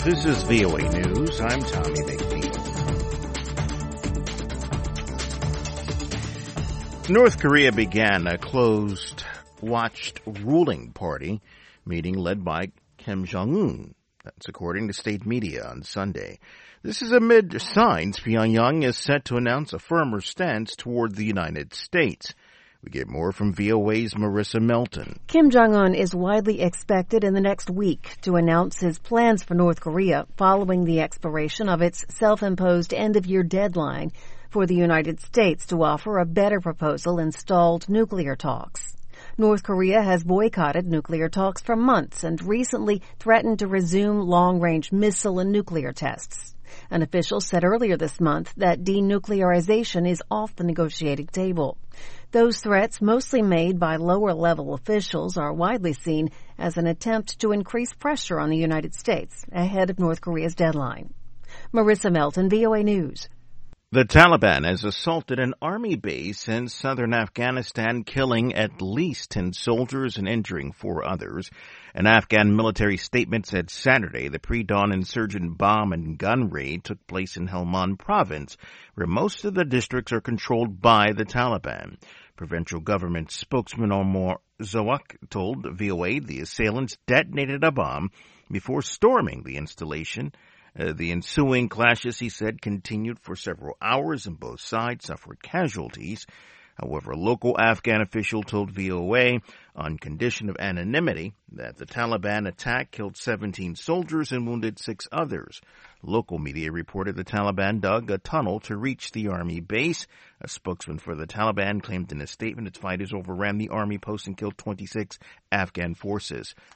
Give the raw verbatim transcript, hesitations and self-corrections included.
This is V O A News. I'm Tommy McNeil. North Korea began a closed-watched ruling party meeting led by Kim Jong-un. That's according to state media on Sunday. This is amid signs Pyongyang is set to announce a firmer stance toward the United States. We get more from V O A's Marissa Melton. Kim Jong-un is widely expected in the next week to announce his plans for North Korea following the expiration of its self-imposed end-of-year deadline for the United States to offer a better proposal in stalled nuclear talks. North Korea has boycotted nuclear talks for months and recently threatened to resume long-range missile and nuclear tests. An official said earlier this month that denuclearization is off the negotiating table. Those threats, mostly made by lower-level officials, are widely seen as an attempt to increase pressure on the United States ahead of North Korea's deadline. Marissa Melton, V O A News. The Taliban has assaulted an army base in southern Afghanistan, killing at least ten soldiers and injuring four others. An Afghan military statement said Saturday the pre-dawn insurgent bomb and gun raid took place in Helmand province, where most of the districts are controlled by the Taliban. Provincial government spokesman Omar Zawak told V O A the assailants detonated a bomb before storming the installation. Uh, the ensuing clashes, he said, continued for several hours and both sides suffered casualties. However, a local Afghan official told V O A, on condition of anonymity, that the Taliban attack killed seventeen soldiers and wounded six others. Local media reported the Taliban dug a tunnel to reach the army base. A spokesman for the Taliban claimed in a statement its fighters overran the army post and killed twenty-six Afghan forces.